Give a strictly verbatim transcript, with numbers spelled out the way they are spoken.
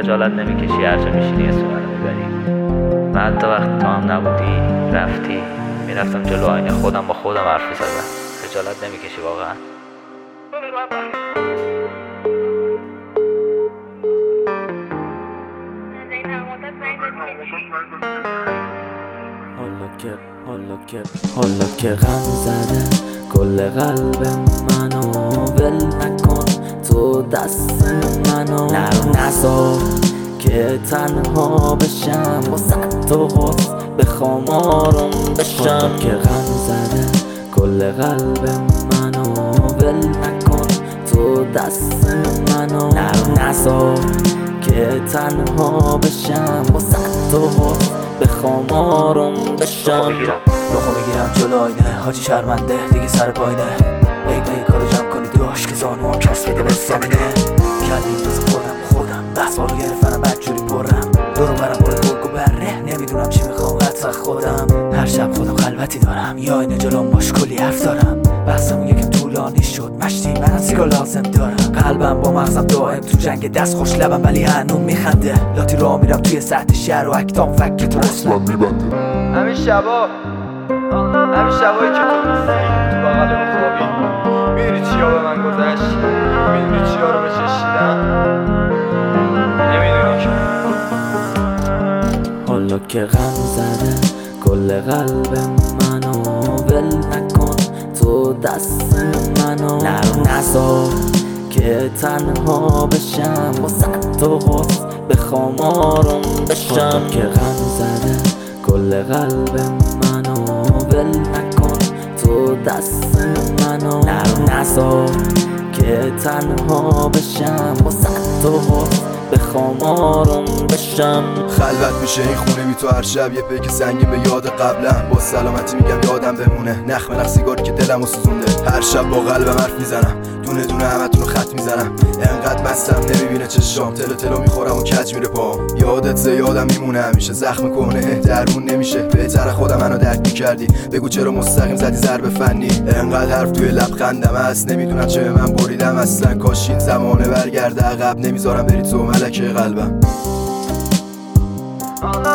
خجالت نمیکشی هر جا میشینی اسم منو میبری. من حتی وقتی تو هم نبودی رفتی میرفتم جلو آینه خودم با خودم حرف می‌زدم. خجالت نمیکشی واقعا؟ حالا که حالا که حالا که غم زده کل قلب منو ول نکن تو دست منو نرو نذار که تنها بشم واسه تو حس بخوام آروم بشم. که غم زده کل قلب منو ول نکن تو دست منو نرو نذار که تنها بشم واسه تو حس بخوام آروم بشم. روخو میگیرم جلو آینه حاجی شرمنده دیگه سر پایینه. ای ای کارو جمع کنی داشت که زانوها کس بده به زمینه. کردیم دوست خودم خودم بس بارو گرفتنم بدجوری پرم دورو برم پر گرگ و بره نمیدونم چی میخوام حتی خودم. هر شب خودم خلوتی دارم یا اینه جلوم باش کلی حرف دارم. بحثمون یکم طولانی شد مشتی من سیگار لازم دارم. قلبم با مغزم دائم تو جنگ دست خوش لبم ولی هنوز میخنده. لاتی راه میرم توی سطح شهر و اکتام فکر تو اصلا میبنده. همین شبا همین شبایی که تو نیستی تو بغل خوابی میدونی چیا به من گذشت، میدونی چیا رو بچشیدم، نمیدونی که حالا که غم زده کل قلب منو ول نکن تو دست منو نرو نذار که تنها بشم واسه تو حس بخوام آروم بشم. که غم زده کل قلب منو ول نکن تو دست منو نرو نذار که تنها بشم واسه تو حس بخوام آروم بشم. خلوت میشه این خونه بی تو هر شب یه پیک سنگین به یاد قبلم. با سلامتی میگم یادم بمونه نخ نخ سیگاری که دلمو سوزونده. هر شب با قلبم حرف میزنم دونه دونه همتون رو خط میزنم. انقدر مستم نمیبینه چشام تلو تلو میخورم و کج میره پام. یادت زیادم میمونه همیشه زخم کنه درمون نمیشه. بهتر خودم منو درک میکردی بگو چرا مستقیم زدی ضرب فنی. انقدر حرف توی لبخندم هست نمیدونم چه من بریدم اصلا. کاش این زمانه برگرده عقب نمیذارم بری تو ملکه قلبم.